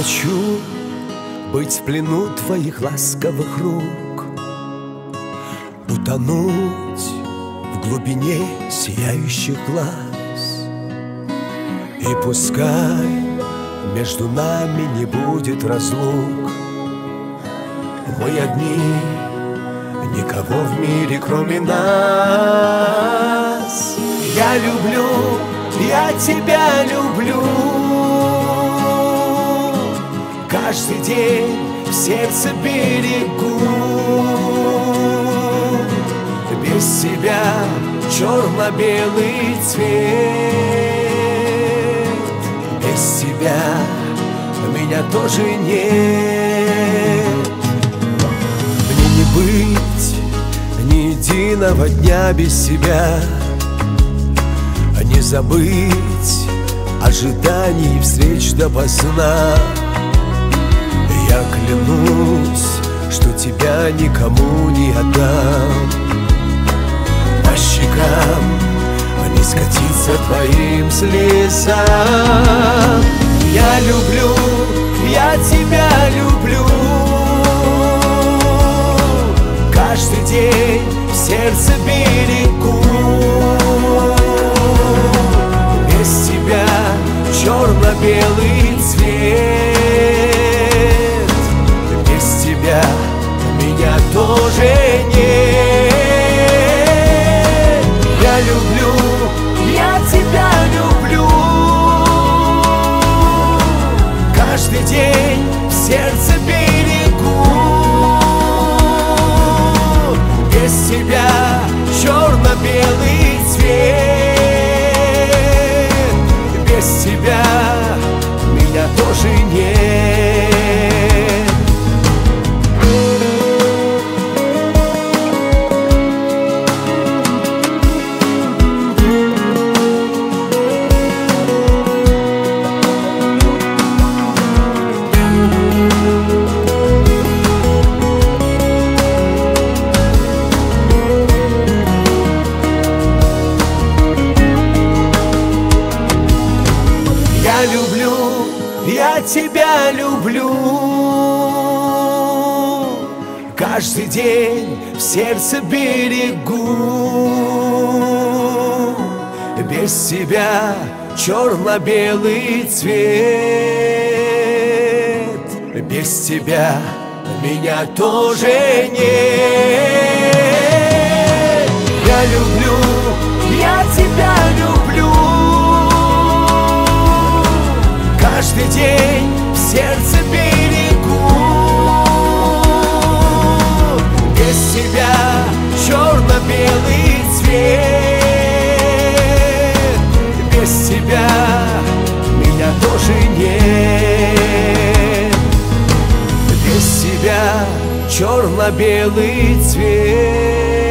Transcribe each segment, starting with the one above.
хочу быть в плену твоих ласковых рук, утонуть в глубине сияющих глаз. И пускай между нами не будет разлук, мы одни, никого в мире кроме нас. Я люблю, я тебя люблю, каждый день в сердце берегу. Без тебя черно-белый цвет, без тебя меня тоже нет. Мне не быть ни единого дня без тебя, не забыть ожиданий встреч допоздна. Я клянусь, что тебя никому не отдам. По щекам не скатиться твоим слезам. Я люблю, я тебя люблю, каждый день в сердце берегу. Без тебя черно-белый цвет, без тебя меня тоже нет. Я люблю, я тебя люблю, каждый день в сердце берегу. Без тебя черно-белый цвет, без тебя меня тоже нет. Я люблю, я тебя люблю, каждый день в сердце берегу. Без тебя черно-белый цвет, без тебя меня тоже нет. Я люблю, я тебя люблю, каждый день в сердце берегу. Без тебя черно-белый цвет, без тебя меня тоже нет. Без тебя черно-белый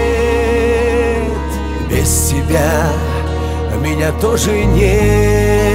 цвет, без тебя меня тоже нет.